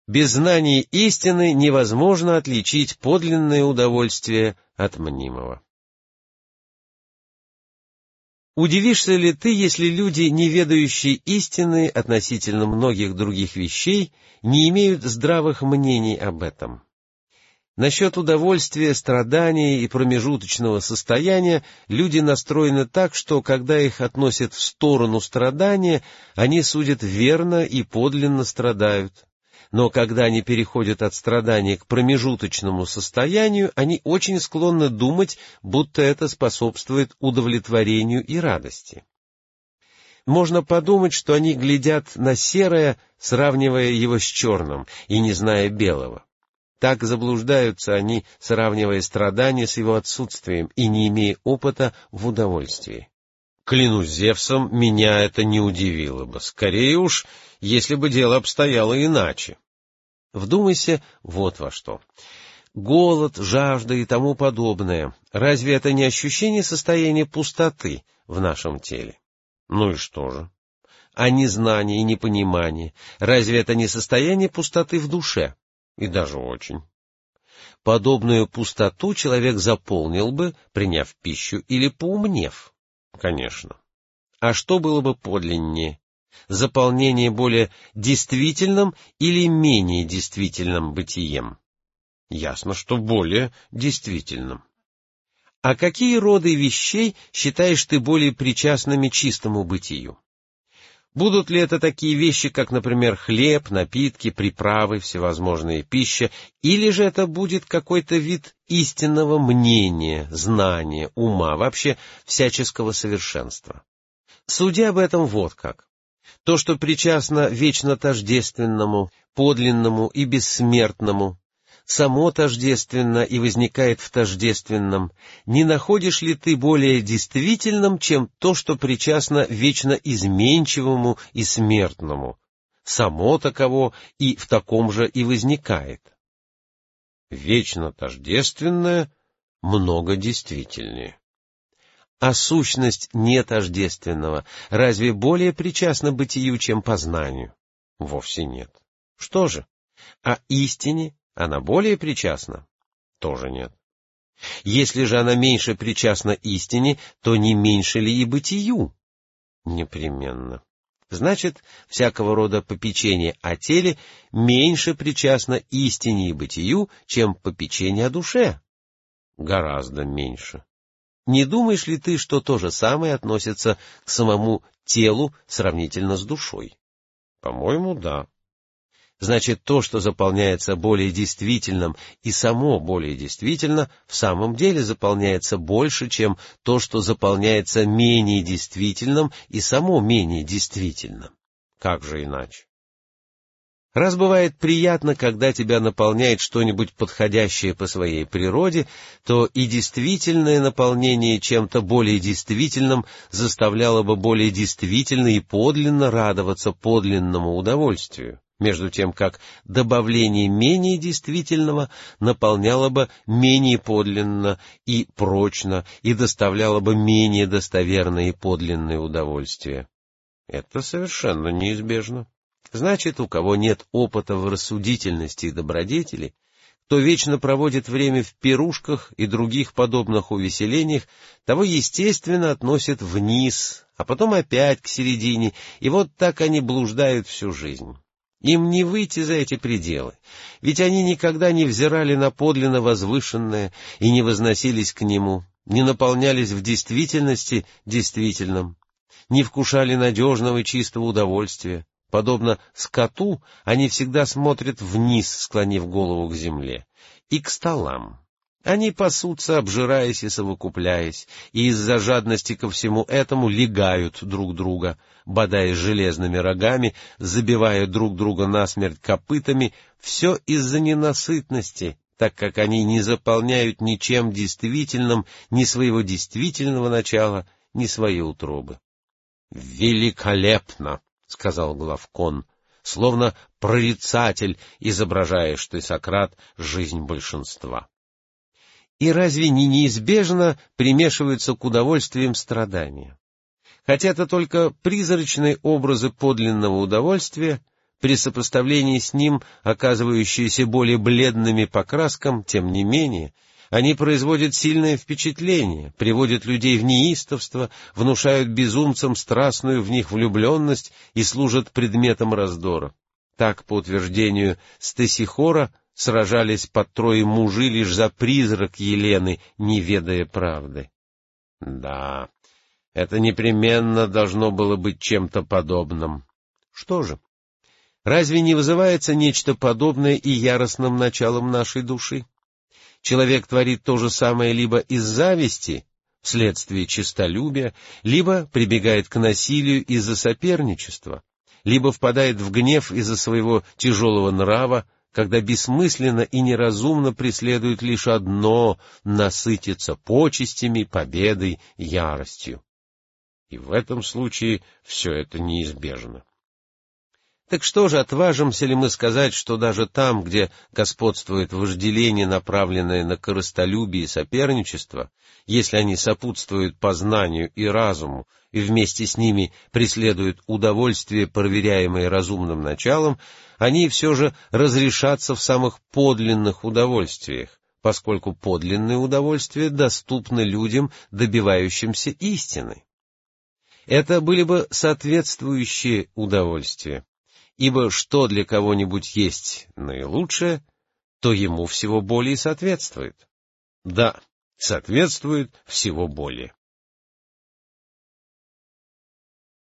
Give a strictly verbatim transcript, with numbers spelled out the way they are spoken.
Без знания истины невозможно отличить подлинное удовольствие от мнимого. Удивишься ли ты, если люди, не ведающие истины относительно многих других вещей, не имеют здравых мнений об этом? Насчет удовольствия, страдания и промежуточного состояния люди настроены так, что, когда их относят в сторону страдания, они судят верно и подлинно страдают. Но когда они переходят от страдания к промежуточному состоянию, они очень склонны думать, будто это способствует удовлетворению и радости. Можно подумать, что они глядят на серое, сравнивая его с черным, и не зная белого. Так заблуждаются они, сравнивая страдания с его отсутствием и не имея опыта в удовольствии. Клянусь Зевсом, меня это не удивило бы. Скорее уж, если бы дело обстояло иначе. Вдумайся вот во что. Голод, жажда и тому подобное. Разве это не ощущение состояния пустоты в нашем теле? Ну и что же? А незнание и непонимание. Разве это не состояние пустоты в душе? И даже очень. Подобную пустоту человек заполнил бы, приняв пищу или поумнев. Конечно. А что было бы подлиннее? Заполнение более действительным или менее действительным бытием? Ясно, что более действительным. А какие роды вещей считаешь ты более причастными чистому бытию? Будут ли это такие вещи, как, например, хлеб, напитки, приправы, всевозможные пища, или же это будет какой-то вид истинного мнения, знания, ума, вообще всяческого совершенства? Суди об этом вот как. То, что причастно вечно тождественному, подлинному и бессмертному, само тождественно и возникает в тождественном, не находишь ли ты более действительным, чем то, что причастно вечно изменчивому и смертному, само таково и в таком же и возникает? Вечно тождественное много действительнее. А сущность нетождественного разве более причастна бытию, чем познанию? Вовсе нет. Что же? А истине она более причастна? Тоже нет. Если же она меньше причастна истине, то не меньше ли и бытию? Непременно. Значит, всякого рода попечение о теле меньше причастно истине и бытию, чем попечение о душе. Гораздо меньше. Не думаешь ли ты, что то же самое относится к самому телу сравнительно с душой? По-моему, да. Значит, то, что заполняется более действительным и само более действительно, в самом деле заполняется больше, чем то, что заполняется менее действительным и само менее действительным. Как же иначе? Раз бывает приятно, когда тебя наполняет что-нибудь подходящее по своей природе, то и действительное наполнение чем-то более действительным заставляло бы более действительно и подлинно радоваться подлинному удовольствию, между тем как добавление менее действительного наполняло бы менее подлинно и прочно и доставляло бы менее достоверное и подлинное удовольствие. Это совершенно неизбежно. Значит, у кого нет опыта в рассудительности и добродетели, кто вечно проводит время в пирушках и других подобных увеселениях, того, естественно, относят вниз, а потом опять к середине, и вот так они блуждают всю жизнь. Им не выйти за эти пределы, ведь они никогда не взирали на подлинно возвышенное и не возносились к нему, не наполнялись в действительности действительным, не вкушали надежного и чистого удовольствия. Подобно скоту, они всегда смотрят вниз, склонив голову к земле, и к столам. Они пасутся, обжираясь и совокупляясь, и из-за жадности ко всему этому лягают друг друга, бодаясь железными рогами, забивая друг друга насмерть копытами, все из-за ненасытности, так как они не заполняют ничем действительным ни своего действительного начала, ни своей утробы. «Великолепно!» — сказал Главкон, словно прорицатель, изображаешь ты, Сократ, жизнь большинства. И разве не неизбежно примешиваются к удовольствиям страдания? Хотя это только призрачные образы подлинного удовольствия, при сопоставлении с ним оказывающиеся более бледными по краскам, тем не менее, они производят сильное впечатление, приводят людей в неистовство, внушают безумцам страстную в них влюбленность и служат предметом раздора. Так, по утверждению Стесихора, сражались под Троей мужи лишь за призрак Елены, не ведая правды. Да, это непременно должно было быть чем-то подобным. Что же? Разве не вызывается нечто подобное и яростным началом нашей души? Человек творит то же самое либо из зависти, вследствие честолюбия, либо прибегает к насилию из-за соперничества, либо впадает в гнев из-за своего тяжелого нрава, когда бессмысленно и неразумно преследует лишь одно — насытиться почестями, победой, яростью. И в этом случае все это неизбежно. Так что же, отважимся ли мы сказать, что даже там, где господствует вожделение, направленное на корыстолюбие и соперничество, если они сопутствуют познанию и разуму, и вместе с ними преследуют удовольствие, проверяемое разумным началом, они все же разрешатся в самых подлинных удовольствиях, поскольку подлинные удовольствия доступны людям, добивающимся истины. Это были бы соответствующие удовольствия. Ибо что для кого-нибудь есть наилучшее, то ему всего более соответствует. Да, соответствует всего более.